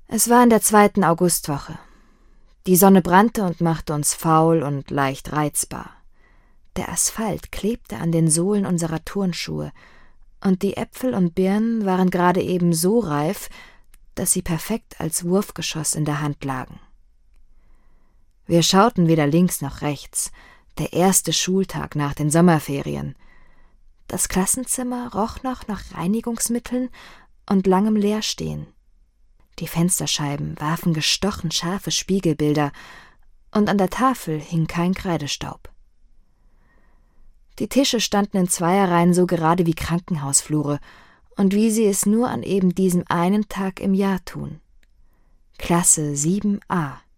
Es war in der 2. Augustwoche. Die Sonne brannte und machte uns faul und leicht reizbar. Der Asphalt klebte an den Sohlen unserer Turnschuhe, und die Äpfel und Birnen waren gerade eben so reif, dass sie perfekt als Wurfgeschoss in der Hand lagen. Wir schauten weder links noch rechts, der erste Schultag nach den Sommerferien. Das Klassenzimmer roch noch nach Reinigungsmitteln und langem Leerstehen. Die Fensterscheiben warfen gestochen scharfe Spiegelbilder, und an der Tafel hing kein Kreidestaub. Die Tische standen in Zweierreihen so gerade wie Krankenhausflure und wie sie es nur an eben diesem einen Tag im Jahr tun. Klasse 7a.